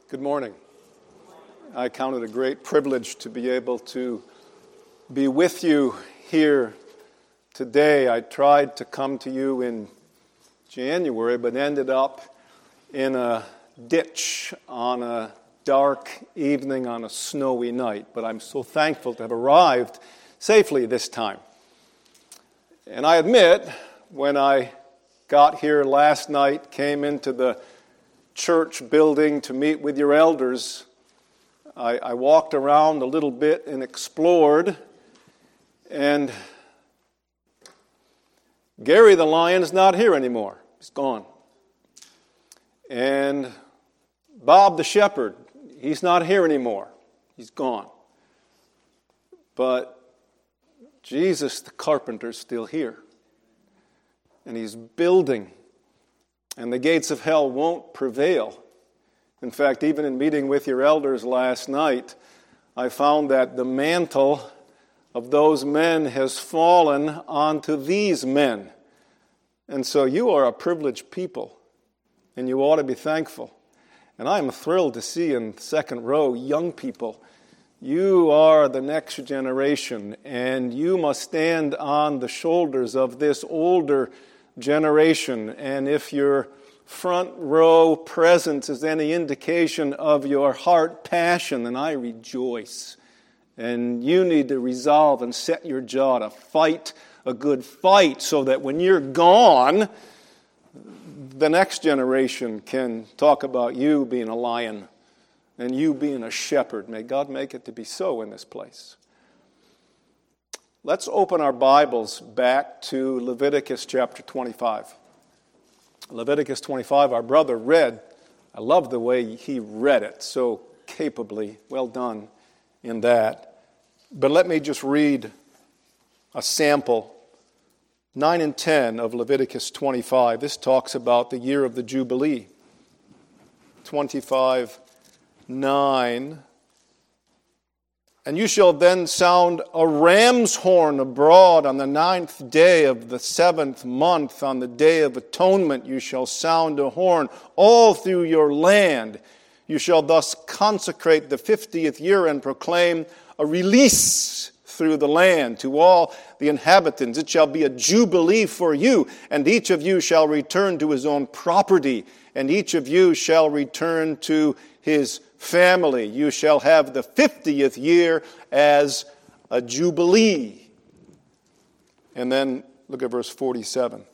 Good morning. I count it a great privilege to be able to be with you here today. I tried to come to you in January, but ended up in a ditch on a dark evening on a snowy night. But I'm so thankful to have arrived safely this time. And I admit, when I got here last night, came into the church building to meet with your elders, I walked around a little bit and explored, and Gary the lion is not here anymore. He's gone. And Bob the shepherd, he's not here anymore. He's gone. But Jesus the carpenter's still here. And he's building. And the gates of hell won't prevail. In fact, even in meeting with your elders last night, I found that the mantle of those men has fallen onto these men. And so you are a privileged people, and you ought to be thankful. And I'm thrilled to see in the second row young people. You are the next generation, and you must stand on the shoulders of this older generation. And if your front row presence is any indication of your heart passion, then I rejoice. And you need to resolve and set your jaw to fight a good fight so that when you're gone, the next generation can talk about you being a lion and you being a shepherd. May God make it to be so in this place. Let's open our Bibles back to Leviticus chapter 25. Leviticus 25, our brother read. I love the way he read it so capably. Well done in that. But let me just read a sample. 9 and 10 of Leviticus 25. This talks about the year of the Jubilee. 25:9. And you shall then sound a ram's horn abroad on the 9th day of the 7th month. On the day of atonement you shall sound a horn all through your land. You shall thus consecrate the 50th year and proclaim a release through the land to all the inhabitants. It shall be a jubilee for you, and each of you shall return to his own property, and each of you shall return to his family. You shall have the 50th year as a jubilee. And then look at verse 47.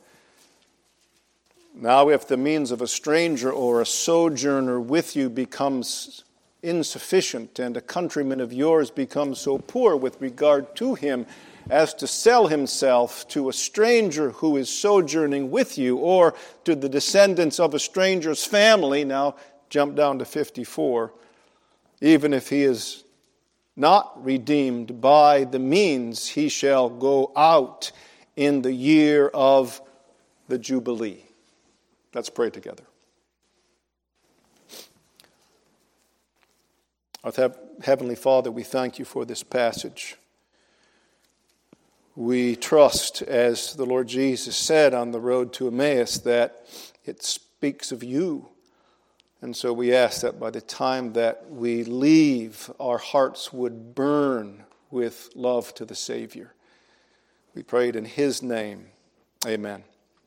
Now if the means of a stranger or a sojourner with you becomes insufficient, and a countryman of yours becomes so poor with regard to him as to sell himself to a stranger who is sojourning with you, or to the descendants of a stranger's family, now jump down to 54, even if he is not redeemed by the means, he shall go out in the year of the Jubilee. Let's pray together. Our Heavenly Father, we thank you for this passage. We trust, as the Lord Jesus said on the road to Emmaus, that it speaks of you. And so we ask that by the time that we leave, our hearts would burn with love to the Savior. We pray it in His name. Amen.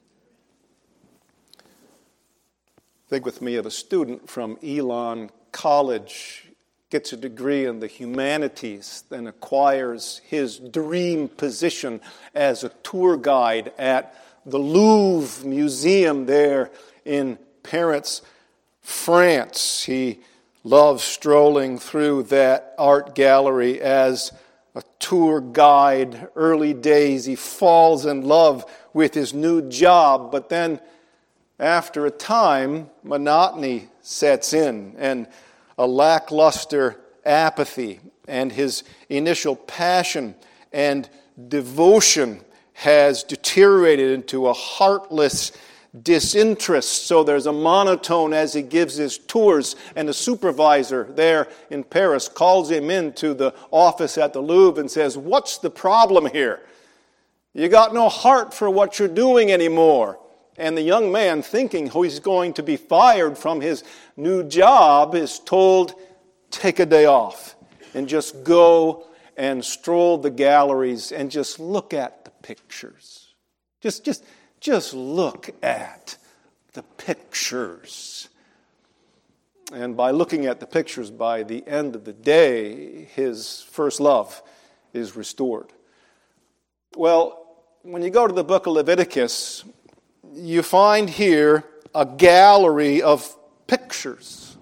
Think with me of a student from Elon College, gets a degree in the humanities, then acquires his dream position as a tour guide at the Louvre Museum there in Paris, France. He loves strolling through that art gallery as a tour guide. Early days, he falls in love with his new job, but then after a time, monotony sets in, and a lackluster apathy, and his initial passion and devotion has deteriorated into a heartless disinterest. So there's a monotone as he gives his tours, and the supervisor there in Paris calls him into the office at the Louvre and says, "What's the problem here? You got no heart for what you're doing anymore. And the young man, thinking he's going to be fired from his new job, is told, take a day off and just go and stroll the galleries and just look at the pictures. Just look at the pictures. And by looking at the pictures, by the end of the day, his first love is restored. Well, when you go to the book of Leviticus, you find here a gallery of pictures.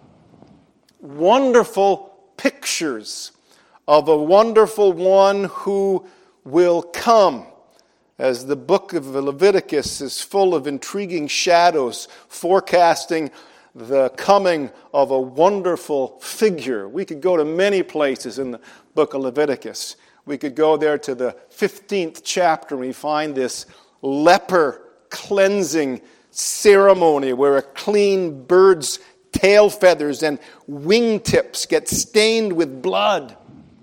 Wonderful pictures of a wonderful one who will come. As the book of Leviticus is full of intriguing shadows forecasting the coming of a wonderful figure. We could go to many places in the book of Leviticus. We could go there to the 15th chapter and we find this leper cleansing ceremony where a clean bird's tail feathers and wingtips get stained with blood.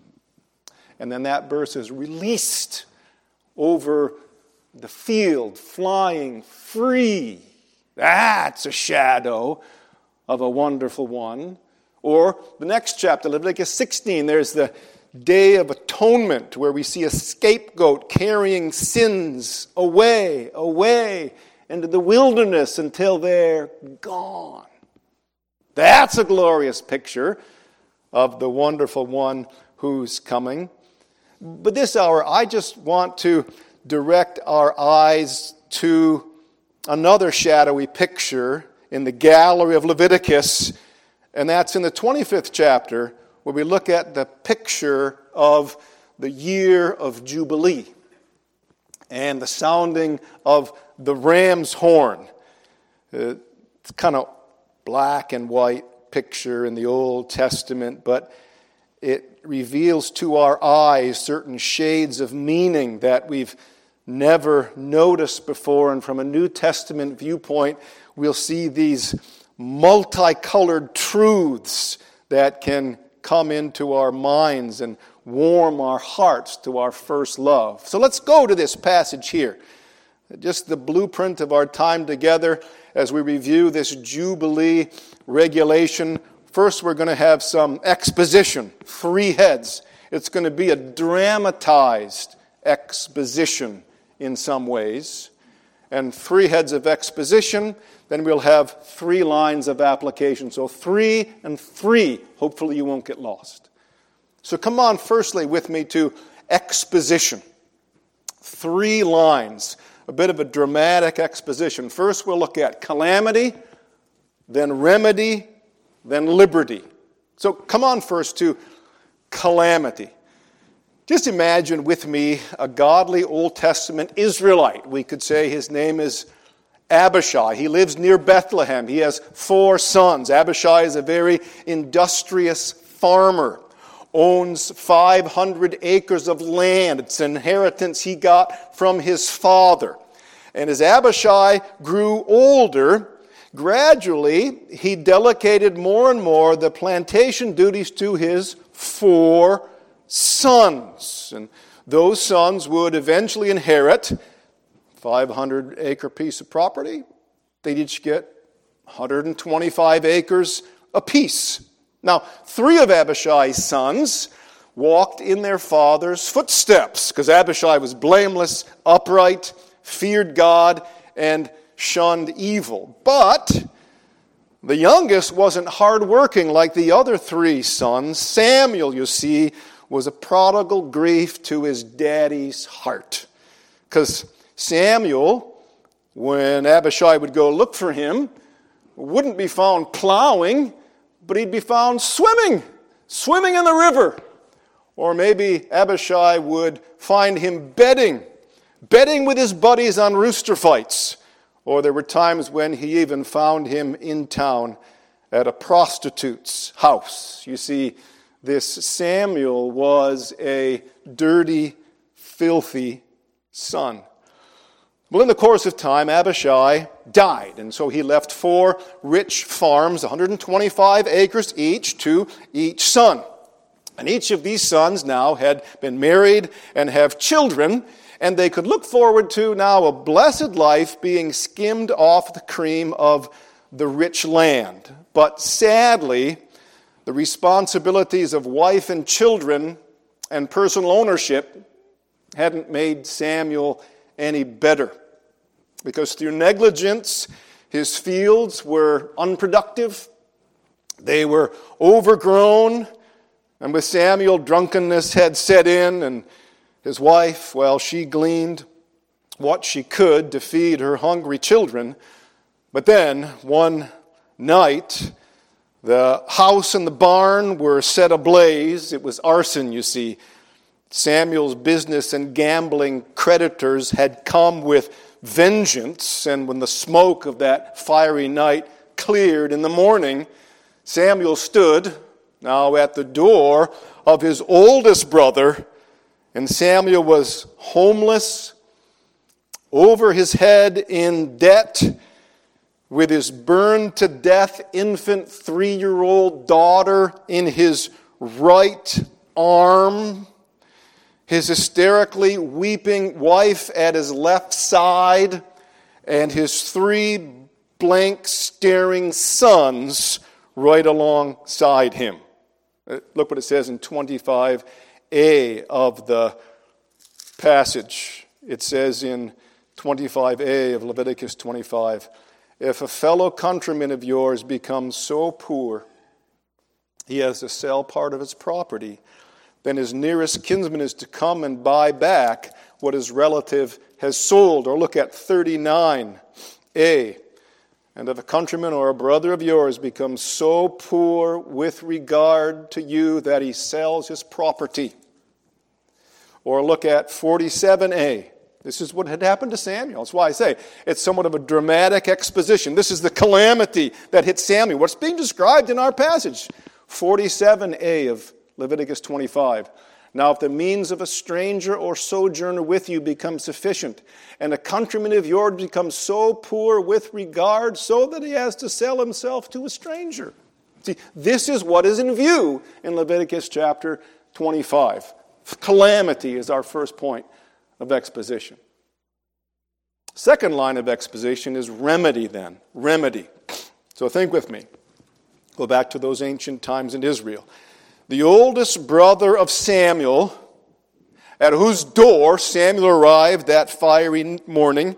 And then that bird is released over the field, flying free. That's a shadow of a wonderful one. Or the next chapter, Leviticus 16, there's the Day of Atonement, where we see a scapegoat carrying sins away into the wilderness until they're gone. That's a glorious picture of the wonderful one who's coming. But this hour, I just want to direct our eyes to another shadowy picture in the gallery of Leviticus, and that's in the 25th chapter, where we look at the picture of the year of Jubilee and the sounding of the ram's horn. It's kind of black and white picture in the Old Testament, but it reveals to our eyes certain shades of meaning that we've never noticed before. And from a New Testament viewpoint, we'll see these multicolored truths that can come into our minds and warm our hearts to our first love. So let's go to this passage here. Just the blueprint of our time together as we review this Jubilee regulation. First, we're going to have some exposition, 3 heads. It's going to be a dramatized exposition in some ways. And 3 heads of exposition, then we'll have 3 lines of application. So 3 and 3. Hopefully you won't get lost. So come on firstly with me to exposition. 3 lines. A bit of a dramatic exposition. First we'll look at calamity, then remedy, then liberty. So come on first to calamity. Just imagine with me a godly Old Testament Israelite. We could say his name is Abishai. He lives near Bethlehem. He has 4 sons. Abishai is a very industrious farmer. Owns 500 acres of land. It's an inheritance he got from his father. And as Abishai grew older, gradually he delegated more and more the plantation duties to his 4 sons. And those sons would eventually inherit 500-acre piece of property. They'd each get 125 acres apiece. Now, 3 of Abishai's sons walked in their father's footsteps because Abishai was blameless, upright, feared God, and shunned evil. But the youngest wasn't hardworking like the other 3 sons. Samuel, you see, was a prodigal grief to his daddy's heart. Because Samuel, when Abishai would go look for him, wouldn't be found plowing, but he'd be found swimming in the river. Or maybe Abishai would find him betting with his buddies on rooster fights. Or there were times when he even found him in town at a prostitute's house. You see, this Samuel was a dirty, filthy son. Well, in the course of time, Abishai died, and so he left 4 rich farms, 125 acres each, to each son. And each of these sons now had been married and have children, and they could look forward to now a blessed life being skimmed off the cream of the rich land. But sadly, the responsibilities of wife and children and personal ownership hadn't made Samuel any better, because through negligence, his fields were unproductive, they were overgrown, and with Samuel, drunkenness had set in, and his wife, well, she gleaned what she could to feed her hungry children. But then, one night, the house and the barn were set ablaze. It was arson, you see. Samuel's business and gambling creditors had come with vengeance, and when the smoke of that fiery night cleared in the morning, Samuel stood now at the door of his oldest brother, and Samuel was homeless, over his head in debt, with his burned-to-death infant 3-year-old daughter in his right arm, his hysterically weeping wife at his left side, and his 3 blank, staring sons right alongside him. Look what it says in 25a of the passage. It says in 25a of Leviticus 25, if a fellow countryman of yours becomes so poor he has to sell part of his property, then his nearest kinsman is to come and buy back what his relative has sold. Or look at 39a. And if a countryman or a brother of yours becomes so poor with regard to you that he sells his property. Or look at 47a. This is what had happened to Samuel. That's why I say it's somewhat of a dramatic exposition. This is the calamity that hit Samuel. What's being described in our passage. 47a of Leviticus 25. Now, if the means of a stranger or sojourner with you becomes sufficient, and a countryman of yours becomes so poor with regard, so that he has to sell himself to a stranger. See, this is what is in view in Leviticus chapter 25. Calamity is our first point of exposition. Second line of exposition is remedy then. Remedy. So think with me. Go back to those ancient times in Israel. The oldest brother of Samuel, at whose door Samuel arrived that fiery morning,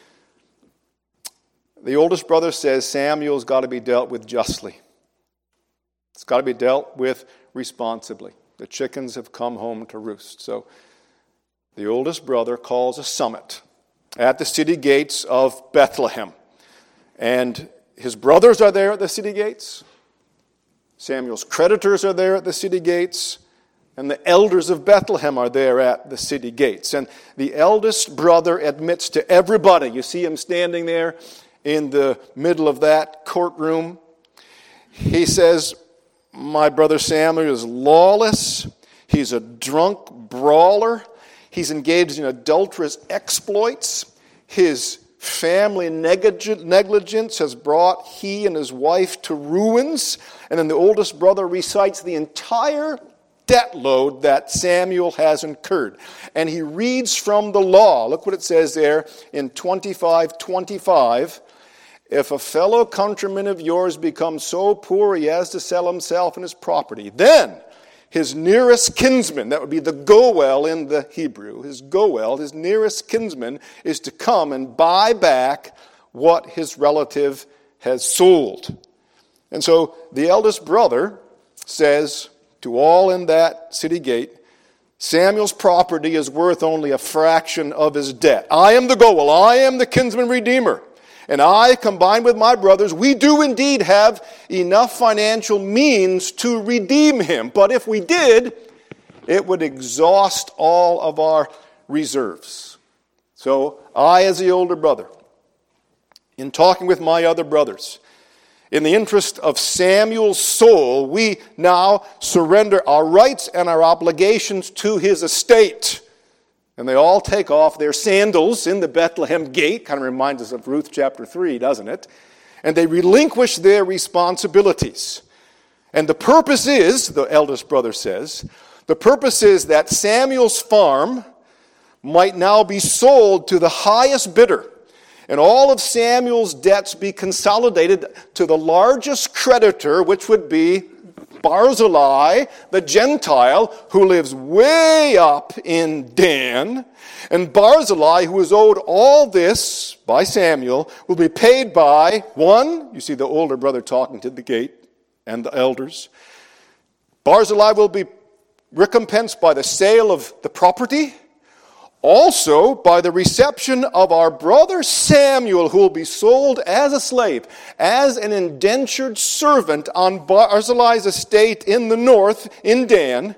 the oldest brother says Samuel's got to be dealt with justly. It's got to be dealt with responsibly. The chickens have come home to roost. So the oldest brother calls a summit at the city gates of Bethlehem. And his brothers are there at the city gates. Samuel's creditors are there at the city gates, and the elders of Bethlehem are there at the city gates. And the eldest brother admits to everybody. You see him standing there in the middle of that courtroom. He says, my brother Samuel is lawless. He's a drunk brawler. He's engaged in adulterous exploits. His family negligence has brought he and his wife to ruins. And then the oldest brother recites the entire debt load that Samuel has incurred. And he reads from the law. Look what it says there in 25:25. If a fellow countryman of yours becomes so poor he has to sell himself and his property, then his nearest kinsman, that would be the goel in the Hebrew, his goel, his nearest kinsman, is to come and buy back what his relative has sold. And so the eldest brother says to all in that city gate, Samuel's property is worth only a fraction of his debt. I am the goel, I am the kinsman redeemer. And I, combined with my brothers, we do indeed have enough financial means to redeem him. But if we did, it would exhaust all of our reserves. So I, as the older brother, in talking with my other brothers, in the interest of Samuel's soul, we now surrender our rights and our obligations to his estate. And they all take off their sandals in the Bethlehem gate. Kind of reminds us of Ruth chapter 3, doesn't it? And they relinquish their responsibilities. And the purpose is, the eldest brother says, the purpose is that Samuel's farm might now be sold to the highest bidder, and all of Samuel's debts be consolidated to the largest creditor, which would be Barzillai, the Gentile, who lives way up in Dan. And Barzillai, who is owed all this by Samuel, will be paid by, one, you see the older brother talking to the gate and the elders. Barzillai will be recompensed by the sale of the property, also by the reception of our brother Samuel, who will be sold as a slave, as an indentured servant on Barzillai's estate in the north, in Dan.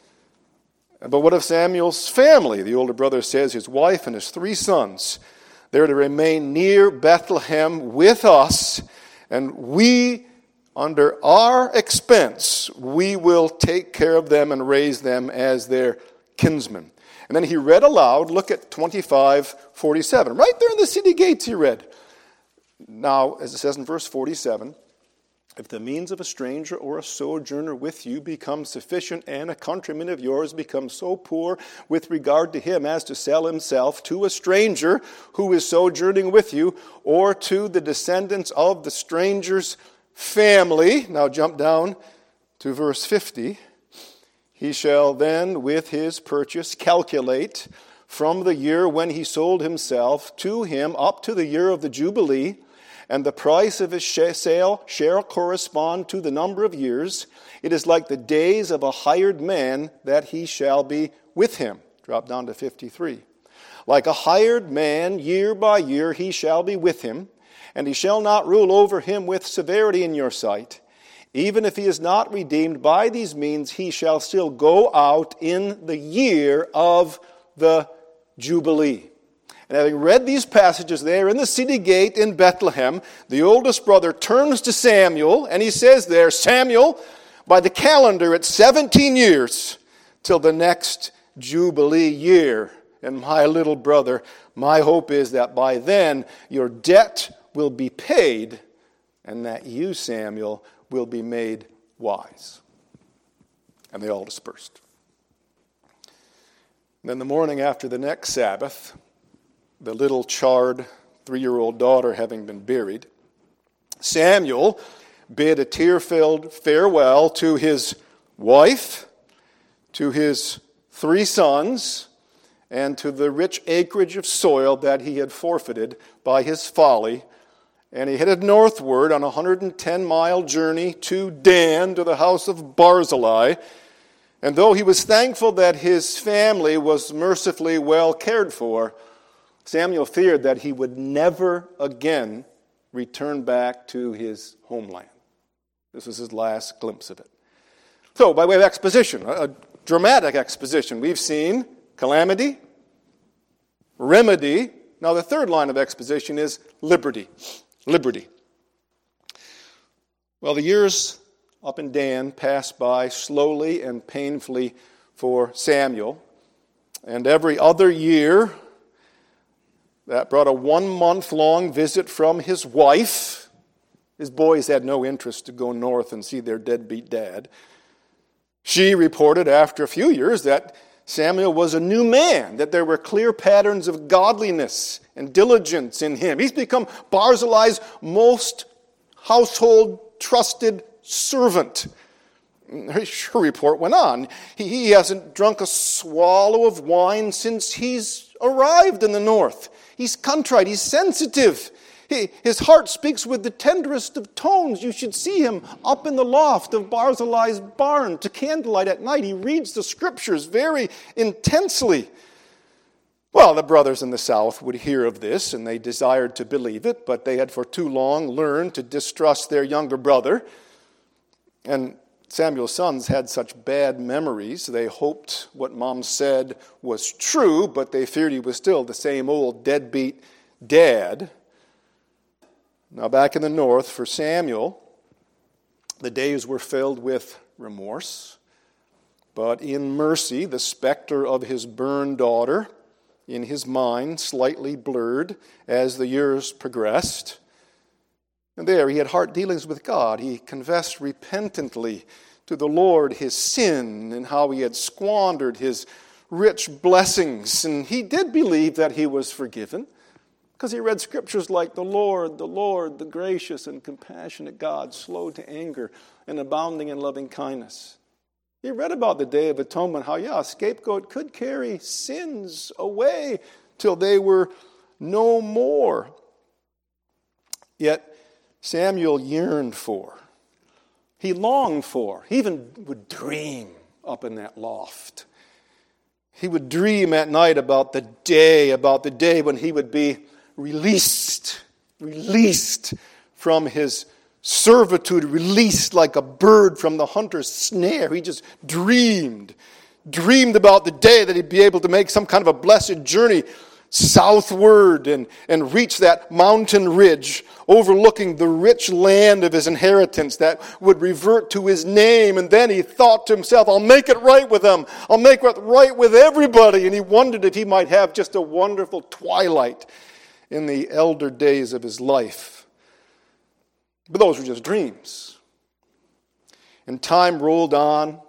But what of Samuel's family? The older brother says his wife and his 3 sons. They're to remain near Bethlehem with us, and we, under our expense, we will take care of them and raise them as their kinsmen. And then he read aloud, look at 25:47. Right there in the city gates he read. Now, as it says in verse 47, if the means of a stranger or a sojourner with you becomes sufficient, and a countryman of yours becomes so poor with regard to him as to sell himself to a stranger who is sojourning with you, or to the descendants of the stranger's family. Now jump down to verse 50. He shall then with his purchase calculate from the year when he sold himself to him up to the year of the Jubilee, and the price of his sale shall correspond to the number of years. It is like the days of a hired man that he shall be with him. Drop down to 53. Like a hired man, year by year he shall be with him, and he shall not rule over him with severity in your sight. Even if he is not redeemed by these means, he shall still go out in the year of the Jubilee. And having read these passages there in the city gate in Bethlehem, the oldest brother turns to Samuel, and he says there, Samuel, by the calendar it's 17 years till the next Jubilee year. And my little brother, my hope is that by then your debt will be paid, and that you, Samuel, will be made wise. And they all dispersed. And then the morning after the next Sabbath, the little charred 3-year-old daughter having been buried, Samuel bid a tear-filled farewell to his wife, to his 3 sons, and to the rich acreage of soil that he had forfeited by his folly. And he headed northward on a 110-mile journey to Dan, to the house of Barzillai. And though he was thankful that his family was mercifully well cared for, Samuel feared that he would never again return back to his homeland. This was his last glimpse of it. So, by way of exposition, a dramatic exposition, we've seen calamity, remedy. Now, the third line of exposition is liberty. Liberty. Well, the years up in Dan passed by slowly and painfully for Samuel. And every other year, that brought a 1-month-long visit from his wife. His boys had no interest to go north and see their deadbeat dad. She reported after a few years that Samuel was a new man, that there were clear patterns of godliness and diligence in him. He's become Barzillai's most household trusted servant. Her report went on. He hasn't drunk a swallow of wine since he's arrived in the north. He's contrite. He's sensitive. His heart speaks with the tenderest of tones. You should see him up in the loft of Barzillai's barn to candlelight at night. He reads the scriptures very intensely. Well, the brothers in the south would hear of this, and they desired to believe it, but they had for too long learned to distrust their younger brother. And Samuel's sons had such bad memories, they hoped what Mom said was true, but they feared he was still the same old deadbeat dad. Now, back in the north, for Samuel, the days were filled with remorse, but in mercy, the specter of his burned daughter in his mind slightly blurred as the years progressed. And there he had heart dealings with God. He confessed repentantly to the Lord his sin and how he had squandered his rich blessings. And he did believe that he was forgiven because he read scriptures like the Lord, the gracious and compassionate God, slow to anger and abounding in loving kindness. He read about the Day of Atonement, how, a scapegoat could carry sins away till they were no more. Yet Samuel yearned for, he longed for, he even would dream up in that loft. He would dream at night about the day when he would be released from his servitude, released like a bird from the hunter's snare. He just dreamed about the day that he'd be able to make some kind of a blessed journey southward and reach that mountain ridge overlooking the rich land of his inheritance that would revert to his name. And then he thought to himself, I'll make it right with them. I'll make it right with everybody. And he wondered if he might have just a wonderful twilight in the elder days of his life. But those were just dreams. And time rolled on,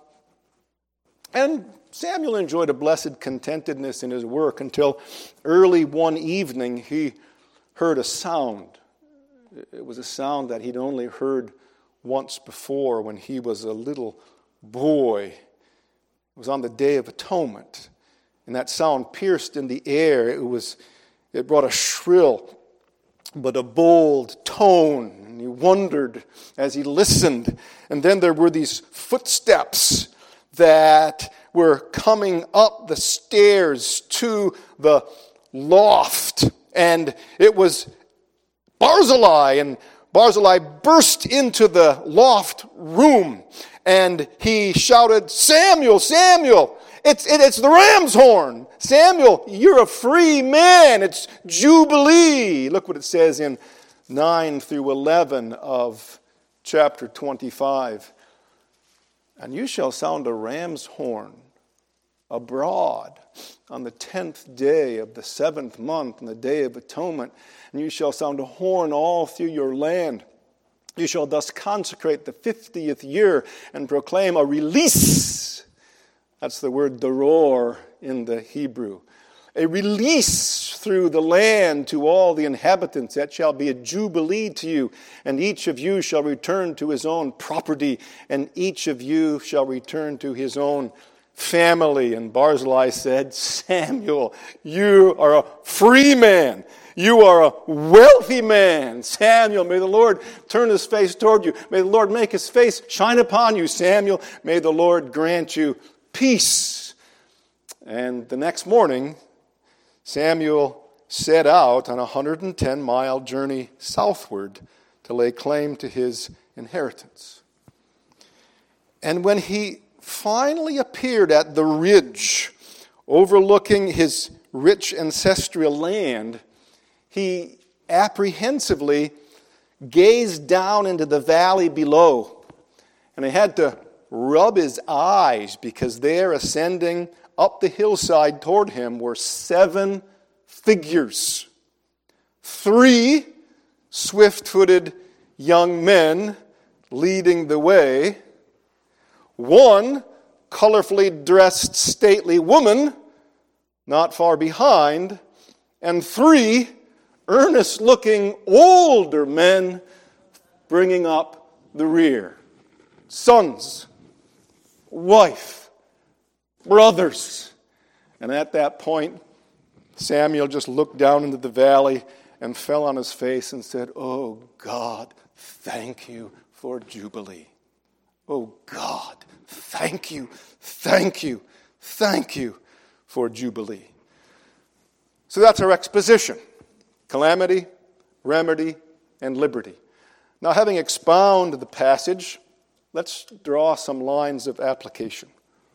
and Samuel enjoyed a blessed contentedness in his work until early one evening he heard a sound. It was a sound that he'd only heard once before when he was a little boy. It was on the Day of Atonement, and that sound pierced in the air. It brought a shrill but a bold tone, and he wondered as he listened. And then there were these footsteps that were coming up the stairs to the loft, and it was Barzillai, and Barzillai burst into the loft room, and he shouted, Samuel, Samuel, it's the ram's horn. Samuel, you're a free man. It's Jubilee. Look what it says in 9 through 11 of chapter 25. And you shall sound a ram's horn abroad on the 10th day of the 7th month, on the Day of Atonement. And you shall sound a horn all through your land. You shall thus consecrate the 50th year and proclaim a release. That's the word doror in the Hebrew. A release through the land to all the inhabitants. That shall be a jubilee to you. And each of you shall return to his own property. And each of you shall return to his own family. And Barzillai said, Samuel, you are a free man. You are a wealthy man. Samuel, may the Lord turn his face toward you. May the Lord make his face shine upon you. Samuel, may the Lord grant you peace. And the next morning, Samuel set out on a 110-mile journey southward to lay claim to his inheritance. And when he finally appeared at the ridge overlooking his rich ancestral land, he apprehensively gazed down into the valley below. And he had to rub his eyes because there, ascending up the hillside toward him, were 7 figures. 3 swift-footed young men leading the way. 1 colorfully dressed stately woman not far behind. And 3 earnest-looking older men bringing up the rear. Sons, wife, brothers. And at that point, Samuel just looked down into the valley and fell on his face and said, Oh God, thank you for Jubilee. Oh God, thank you for Jubilee. So that's our exposition. Calamity, remedy, and liberty. Now, having expounded the passage, let's draw some lines of application.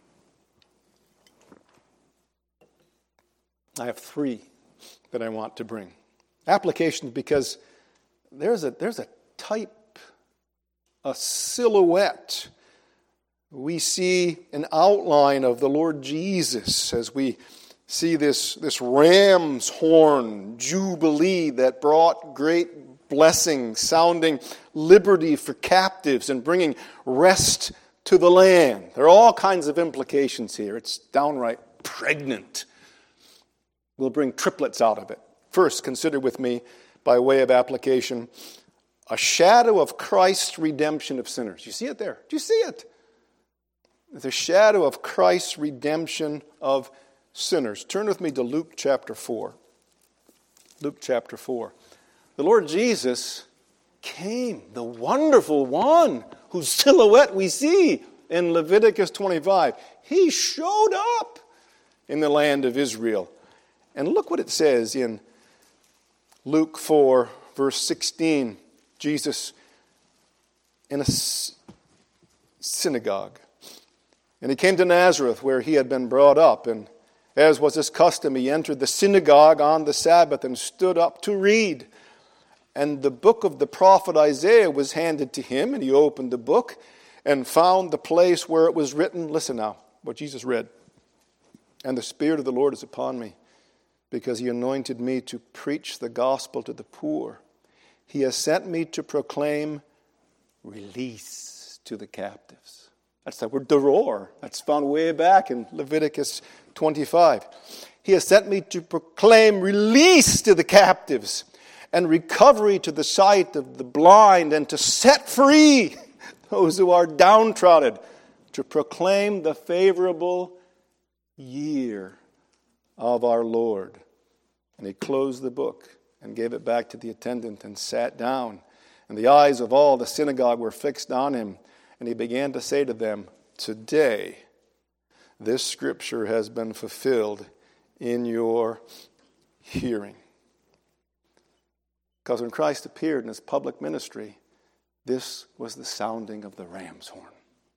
I have 3 that I want to bring. Application because there's a type, a silhouette. We see an outline of the Lord Jesus as we see this ram's horn jubilee that brought great blessing, sounding liberty for captives and bringing rest to the land. There are all kinds of implications here. It's downright pregnant. We'll bring triplets out of it. First, consider with me, by way of application, a shadow of Christ's redemption of sinners. You see it there? Do you see it? The shadow of Christ's redemption of sinners. Turn with me to Luke chapter 4. Luke chapter 4. The Lord Jesus came, the wonderful one whose silhouette we see in Leviticus 25. He showed up in the land of Israel. And look what it says in Luke 4, verse 16. Jesus in a synagogue. And he came to Nazareth, where he had been brought up. And as was his custom, he entered the synagogue on the Sabbath and stood up to read. And the book of the prophet Isaiah was handed to him, and he opened the book and found the place where it was written. Listen now, what Jesus read. And the Spirit of the Lord is upon me, because he anointed me to preach the gospel to the poor. He has sent me to proclaim release to the captives. That's that word doror. That's found way back in Leviticus 25. He has sent me to proclaim release to the captives and recovery to the sight of the blind, and to set free those who are downtrodden, to proclaim the favorable year of our Lord. And he closed the book and gave it back to the attendant and sat down. And the eyes of all the synagogue were fixed on him. And he began to say to them, today this scripture has been fulfilled in your hearing. Because when Christ appeared in his public ministry, this was the sounding of the ram's horn.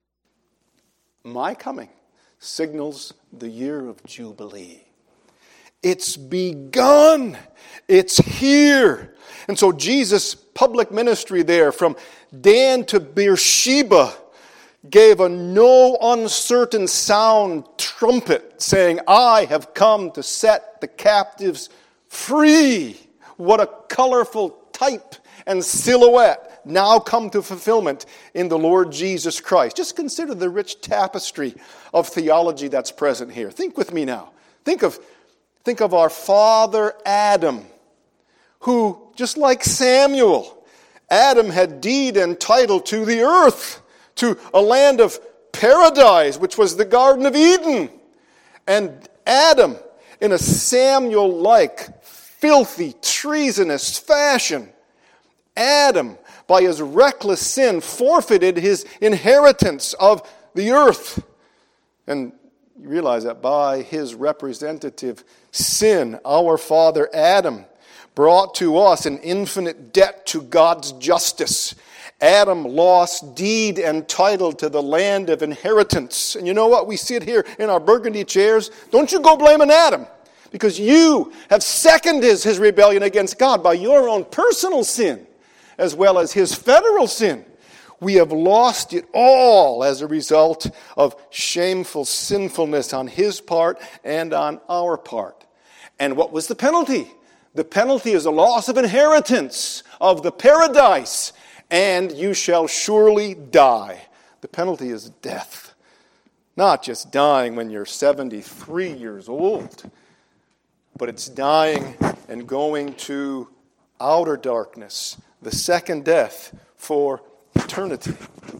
My coming signals the year of Jubilee. It's begun. It's here. And so Jesus' public ministry there from Dan to Beersheba gave a no uncertain sound trumpet saying, I have come to set the captives free. What a colorful type and silhouette now come to fulfillment in the Lord Jesus Christ. Just consider the rich tapestry of theology that's present here. Think with me now. Think of our father Adam, who, just like Samuel, Adam had deed and title to the earth, to a land of paradise, which was the Garden of Eden. And Adam, in a Samuel-like, filthy, treasonous fashion, Adam, by his reckless sin, forfeited his inheritance of the earth. And you realize that by his representative sin, our father Adam brought to us an infinite debt to God's justice. Adam lost deed and title to the land of inheritance. And you know what? We sit here in our burgundy chairs. Don't you go blaming Adam, because you have seconded his rebellion against God by your own personal sin, as well as his federal sin. We have lost it all as a result of shameful sinfulness on his part and on our part. And what was the penalty? The penalty is a loss of inheritance of the paradise, and you shall surely die. The penalty is death. Not just dying when you're 73 years old, but it's dying and going to outer darkness, the second death, for eternity.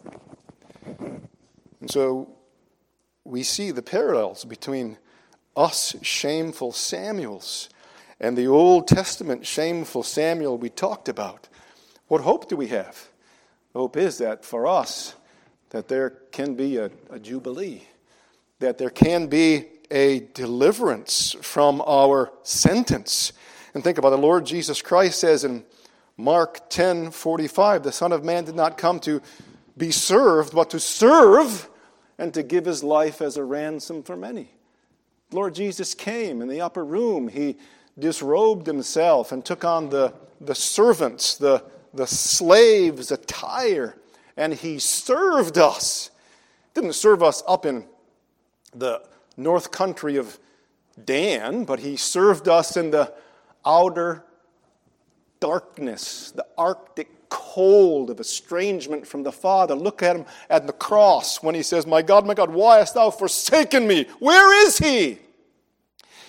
And so we see the parallels between us shameful Samuels and the Old Testament shameful Samuel we talked about. What hope do we have? Hope is that for us, that there can be a jubilee, that there can be a deliverance from our sentence. And think about it. The Lord Jesus Christ says in Mark 10:45, the Son of Man did not come to be served, but to serve and to give his life as a ransom for many. Lord Jesus came in the upper room. He disrobed himself and took on the servants, the slaves' attire, and he served us. Didn't serve us up in the north country of Dan, but he served us in the outer darkness, the Arctic cold of estrangement from the Father. Look at him at the cross when he says, my God, why hast thou forsaken me? Where is he?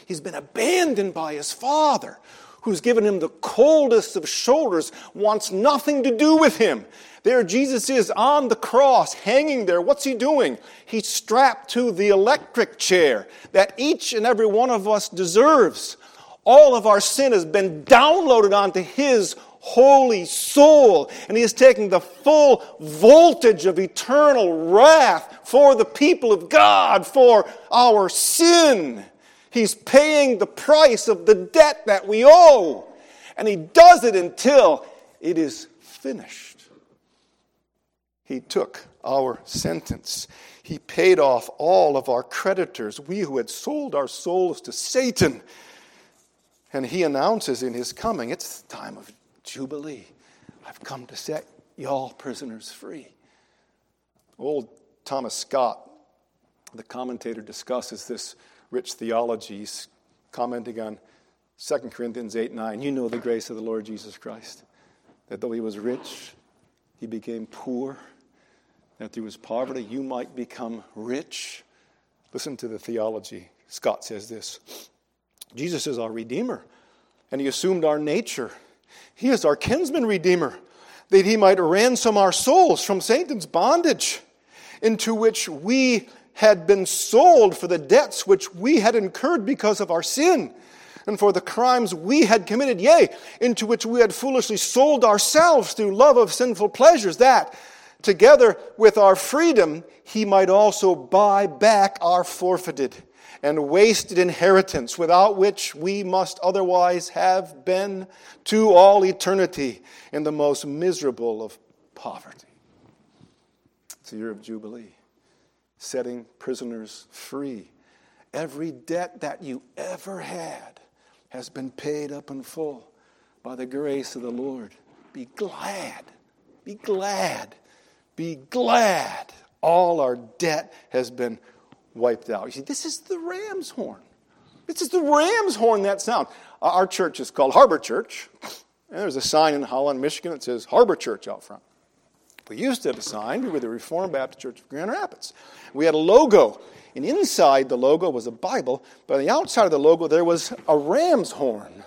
He's been abandoned by his father, who's given him the coldest of shoulders, wants nothing to do with him. There Jesus is on the cross, hanging there. What's he doing? He's strapped to the electric chair that each and every one of us deserves. All of our sin has been downloaded onto his holy soul, and he is taking the full voltage of eternal wrath for the people of God, for our sin. He's paying the price of the debt that we owe, and he does it until it is finished. He took our sentence. He paid off all of our creditors, we who had sold our souls to Satan. And he announces in his coming, it's the time of Jubilee. I've come to set y'all prisoners free. Old Thomas Scott, the commentator, discusses this rich theology. He's commenting on 2 Corinthians 8:9. You know the grace of the Lord Jesus Christ, that though he was rich, he became poor, that through his poverty you might become rich. Listen to the theology. Scott says this: Jesus is our Redeemer, and he assumed our nature. He is our kinsman redeemer, that he might ransom our souls from Satan's bondage, into which we had been sold for the debts which we had incurred because of our sin, and for the crimes we had committed, yea, into which we had foolishly sold ourselves through love of sinful pleasures, that, together with our freedom, he might also buy back our forfeited and wasted inheritance, without which we must otherwise have been to all eternity in the most miserable of poverty. It's a year of Jubilee, setting prisoners free. Every debt that you ever had has been paid up in full by the grace of the Lord. Be glad. Be glad. Be glad. All our debt has been wiped out. You see, this is the ram's horn. This is the ram's horn that sound. Our church is called Harbor Church. And there's a sign in Holland, Michigan that says Harbor Church out front. We used to have a sign. We were the Reformed Baptist Church of Grand Rapids. We had a logo. And inside the logo was a Bible. But on the outside of the logo, there was a ram's horn.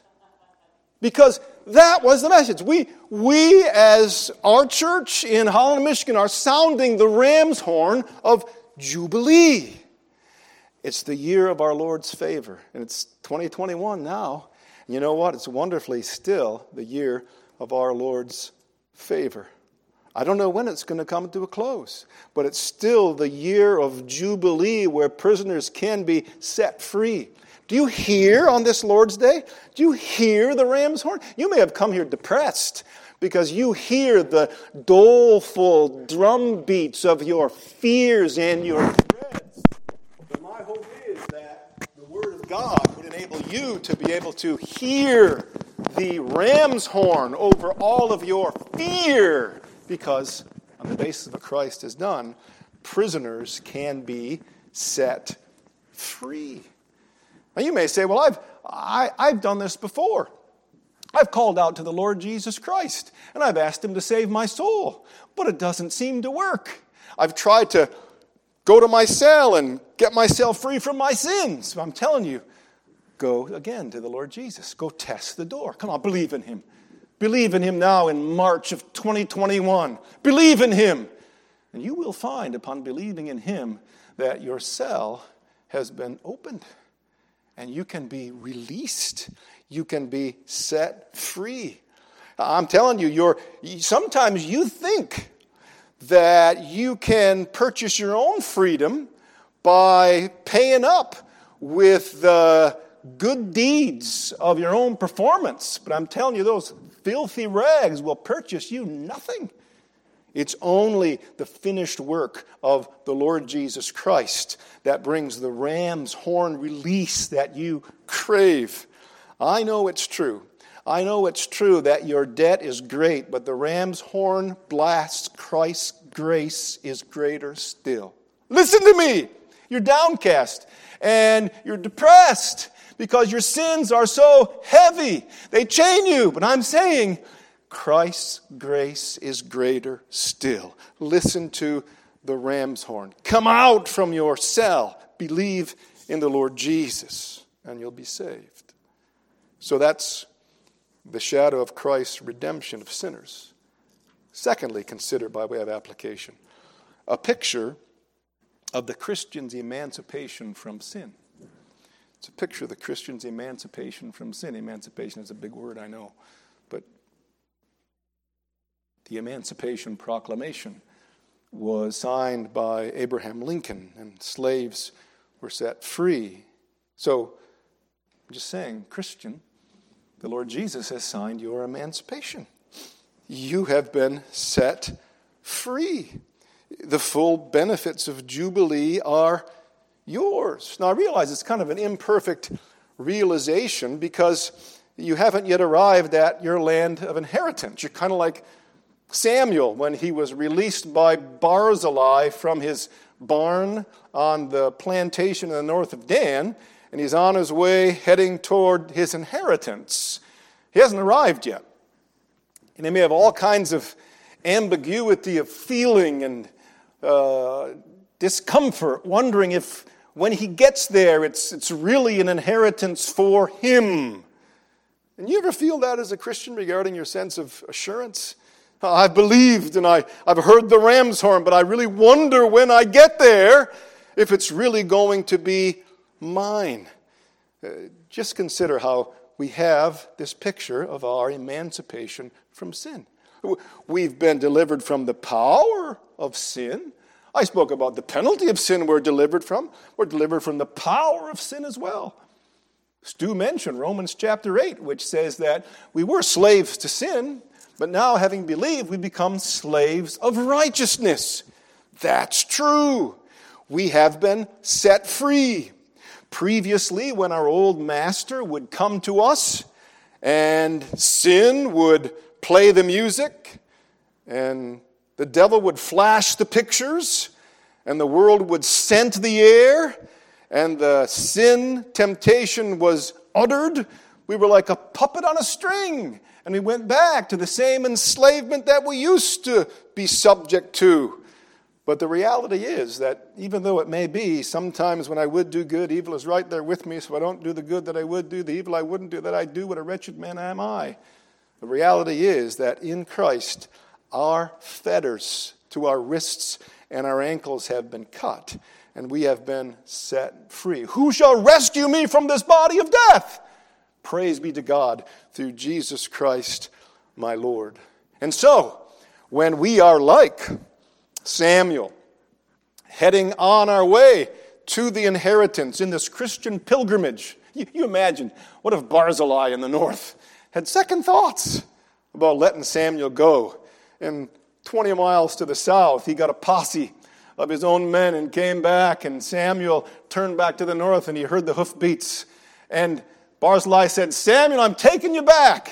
Because that was the message. We as our church in Holland, Michigan, are sounding the ram's horn of Jubilee. It's the year of our Lord's favor. And it's 2021 now. And you know what? It's wonderfully still the year of our Lord's favor. I don't know when it's going to come to a close, but it's still the year of Jubilee where prisoners can be set free. Do you hear on this Lord's Day? Do you hear the ram's horn? You may have come here depressed because you hear the doleful drum beats of your fears and your dreads. But my hope is that the Word of God would enable you to be able to hear the ram's horn over all of your fear, because on the basis of what Christ has done, prisoners can be set free. Now you may say, well, I've done this before. I've called out to the Lord Jesus Christ, and I've asked him to save my soul, but it doesn't seem to work. I've tried to go to my cell and get myself free from my sins. I'm telling you, go again to the Lord Jesus. Go test the door. Come on, believe in him. Believe in him now in March of 2021. Believe in him. And you will find upon believing in him that your cell has been opened. And you can be released. You can be set free. I'm telling you, sometimes you think that you can purchase your own freedom by paying up with the good deeds of your own performance. But I'm telling you, those filthy rags will purchase you nothing. It's only the finished work of the Lord Jesus Christ that brings the ram's horn release that you crave. I know it's true. I know it's true that your debt is great, but the ram's horn blasts Christ's grace is greater still. Listen to me. You're downcast and you're depressed because your sins are so heavy. They chain you. But I'm saying Christ's grace is greater still. Listen to the ram's horn. Come out from your cell. Believe in the Lord Jesus. and you'll be saved. So that's the shadow of Christ's redemption of sinners. Secondly, consider by way of application, a picture of the Christian's emancipation from sin. It's a picture of the Christian's emancipation from sin. Emancipation is a big word, I know. But the Emancipation Proclamation was signed by Abraham Lincoln, and slaves were set free. So, I'm just saying, Christian, the Lord Jesus has signed your emancipation. You have been set free. The full benefits of Jubilee are yours. Now, I realize it's kind of an imperfect realization because you haven't yet arrived at your land of inheritance. You're kind of like Samuel when he was released by Barzillai from his barn on the plantation in the north of Dan, and he's on his way heading toward his inheritance. He hasn't arrived yet. And he may have all kinds of ambiguity of feeling and discomfort, wondering if when he gets there, it's really an inheritance for him. And you ever feel that as a Christian regarding your sense of assurance? I've believed and I've heard the ram's horn, but I really wonder when I get there if it's really going to be mine. Just consider how we have this picture of our emancipation from sin. We've been delivered from the power of sin. I spoke about the penalty of sin we're delivered from. We're delivered from the power of sin as well. Stu mentioned Romans chapter 8, which says that we were slaves to sin, but now having believed, we become slaves of righteousness. That's true. We have been set free. Previously, when our old master would come to us and sin would play the music and the devil would flash the pictures and the world would scent the air and the sin temptation was uttered, we were like a puppet on a string, and we went back to the same enslavement that we used to be subject to. But the reality is that even though it may be, sometimes when I would do good, evil is right there with me, so I don't do the good that I would do, the evil I wouldn't do that I do, what a wretched man am I. The reality is that in Christ, our fetters to our wrists and our ankles have been cut, and we have been set free. Who shall rescue me from this body of death? Praise be to God through Jesus Christ, my Lord. And so, when we are like Samuel, heading on our way to the inheritance in this Christian pilgrimage. You imagine, what if Barzillai in the north had second thoughts about letting Samuel go? And 20 miles to the south, he got a posse of his own men and came back, and Samuel turned back to the north and he heard the hoofbeats. And Barzillai said, "Samuel, I'm taking you back."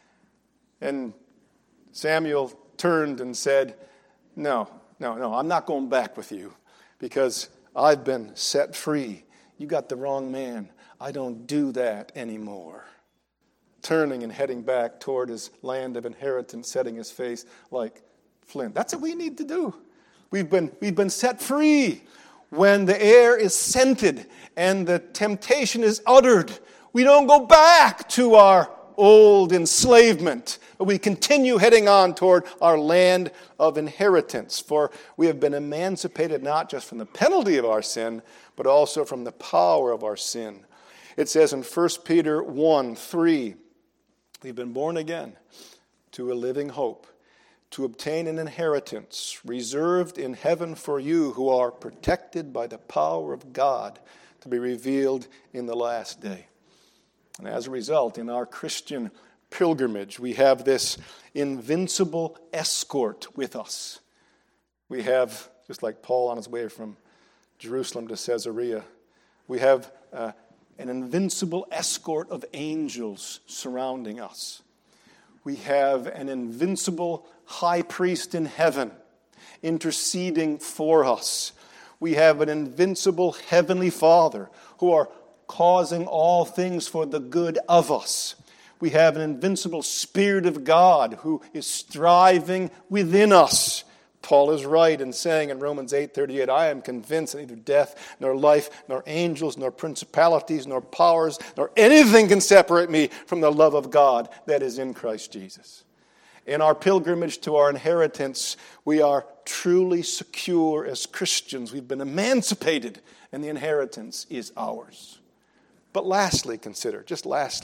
And Samuel turned and said, No, I'm not going back with you because I've been set free. You got the wrong man. I don't do that anymore. Turning and heading back toward his land of inheritance, setting his face like flint. That's what we need to do. We've been set free. When the air is scented and the temptation is uttered, we don't go back to our old enslavement, but we continue heading on toward our land of inheritance. For we have been emancipated not just from the penalty of our sin, but also from the power of our sin. It says in 1 Peter 1:3, we've been born again to a living hope, to obtain an inheritance reserved in heaven for you who are protected by the power of God to be revealed in the last day. And as a result, in our Christian pilgrimage, we have this invincible escort with us. We have, just like Paul on his way from Jerusalem to Caesarea, we have an invincible escort of angels surrounding us. We have an invincible high priest in heaven interceding for us. We have an invincible heavenly Father who are causing all things for the good of us. We have an invincible Spirit of God who is striving within us, Paul is right in saying in Romans 8:38, I am convinced that neither death, nor life, nor angels, nor principalities, nor powers, nor anything can separate me from the love of God that is in Christ Jesus. In our pilgrimage to our inheritance, we are truly secure as Christians. We've been emancipated, and the inheritance is ours. But lastly, consider a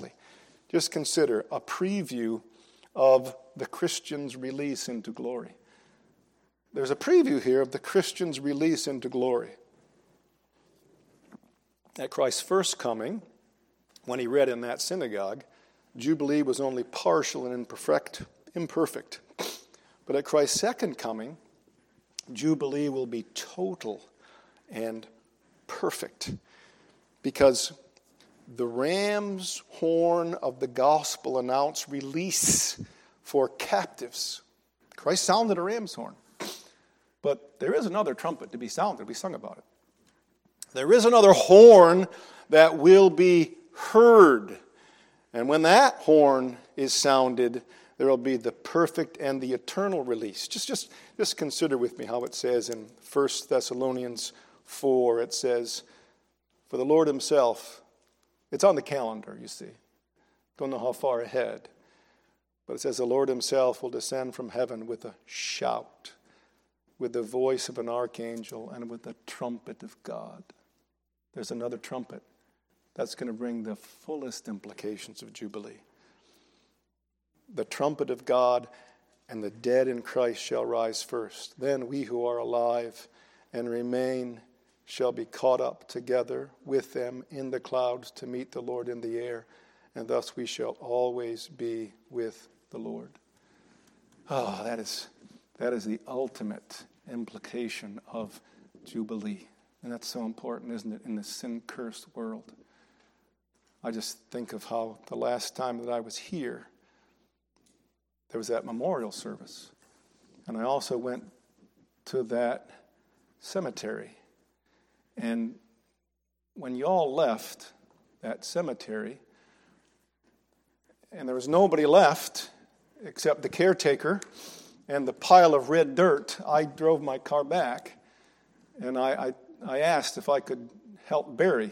preview of the Christian's release into glory. There's a preview here of the Christian's release into glory. At Christ's first coming, when he read in that synagogue, Jubilee was only partial and imperfect. But at Christ's second coming, Jubilee will be total and perfect. Because the ram's horn of the gospel announced release for captives. Christ sounded a ram's horn. But there is another trumpet to be sounded. We sung about it. There is another horn that will be heard. And when that horn is sounded, there will be the perfect and the eternal release. Just consider with me how it says in 1 Thessalonians 4. It says, for the Lord himself, it's on the calendar, you see. Don't know how far ahead. But it says, the Lord himself will descend from heaven with a shout, with the voice of an archangel, and with the trumpet of God. There's another trumpet that's going to bring the fullest implications of Jubilee. The trumpet of God, and the dead in Christ shall rise first. Then we who are alive and remain shall be caught up together with them in the clouds to meet the Lord in the air, and thus we shall always be with the Lord. Oh, that is the ultimate implication of Jubilee. And that's so important, isn't it, in this sin-cursed world. I just think of how the last time that I was here, there was that memorial service. And I also went to that cemetery. And when you all left that cemetery, and there was nobody left except the caretaker and the pile of red dirt, I drove my car back, and I asked if I could help bury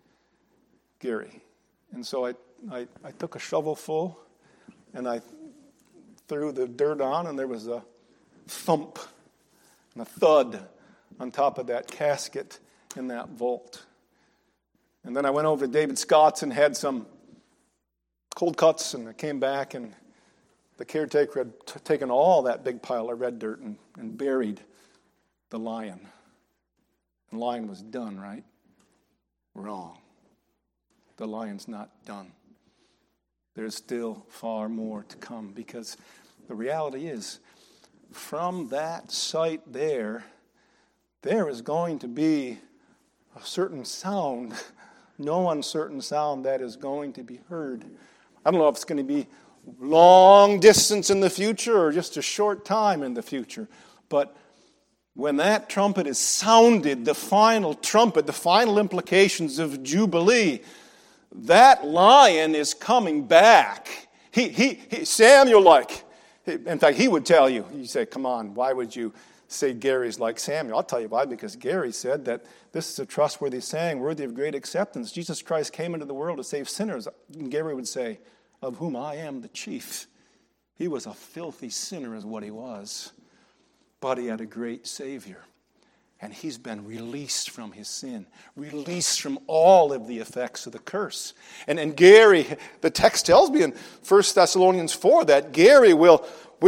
Gary. And so I took a shovelful, and I threw the dirt on, and there was a thump and a thud on top of that casket in that vault. And then I went over to David Scott's and had some cold cuts, and I came back, and the caretaker had taken all that big pile of red dirt and buried the lion. The lion was done, right? Wrong. The lion's not done. There's still far more to come, because the reality is, from that site there is going to be a certain sound, no uncertain sound that is going to be heard. I don't know if it's going to be long distance in the future or just a short time in the future. But when that trumpet is sounded, the final trumpet, the final implications of Jubilee, that lion is coming back. Samuel, in fact, he would tell you, you say, come on, why would you say Gary's like Samuel? I'll tell you why, because Gary said that this is a trustworthy saying, worthy of great acceptance. Jesus Christ came into the world to save sinners. And Gary would say, of whom I am the chief. He was a filthy sinner is what he was. But he had a great Savior. And he's been released from his sin, released from all of the effects of the curse. And Gary, the text tells me in 1 Thessalonians 4 that Gary will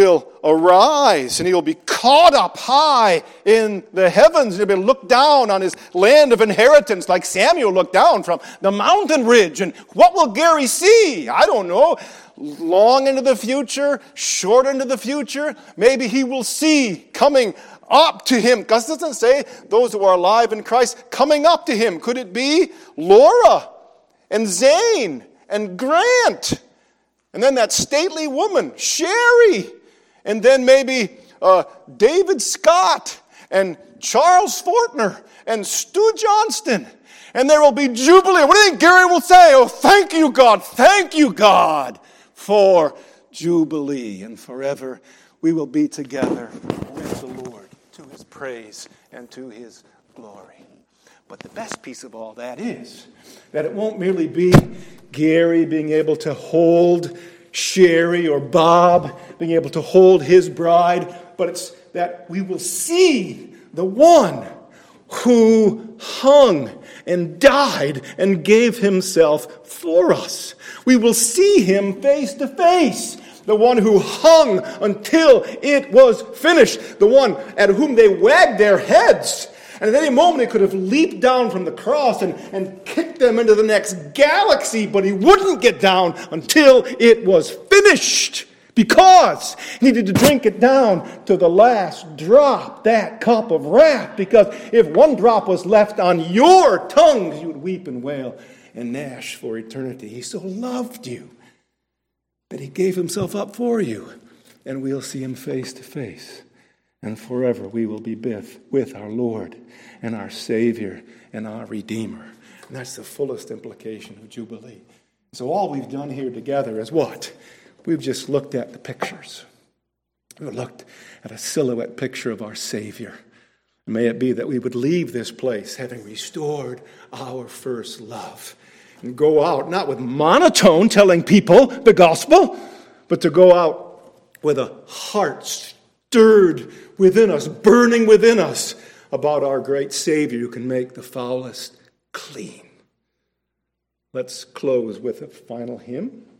arise and he will be caught up high in the heavens. He'll be looked down on his land of inheritance like Samuel looked down from the mountain ridge. And what will Gary see? I don't know. Long into the future, short into the future, maybe he will see coming up to him. Because it doesn't say those who are alive in Christ coming up to him. Could it be Laura and Zane and Grant? And then that stately woman, Sherry. And then maybe David Scott and Charles Fortner and Stu Johnston. And there will be jubilee. What do you think Gary will say? Oh, thank you, God, for jubilee. And forever we will be together with the Lord. praise and to his glory. But the best piece of all that is that it won't merely be Gary being able to hold Sherry or Bob being able to hold his bride, but it's that we will see the one who hung and died and gave himself for us. We will see him face to face. The one who hung until it was finished. The one at whom they wagged their heads. And at any moment he could have leaped down from the cross and kicked them into the next galaxy, but he wouldn't get down until it was finished. Because he needed to drink it down to the last drop, that cup of wrath. Because if one drop was left on your tongues, you would weep and wail and gnash for eternity. He so loved you that he gave himself up for you. And we'll see him face to face. And forever we will be with our Lord and our Savior and our Redeemer. And that's the fullest implication of Jubilee. So all we've done here together is what? We've just looked at the pictures. We've looked at a silhouette picture of our Savior. May it be that we would leave this place having restored our first love and go out not with monotone telling people the gospel, but to go out with a heart stirred within us, burning within us about our great Savior who can make the foulest clean. Let's close with a final hymn.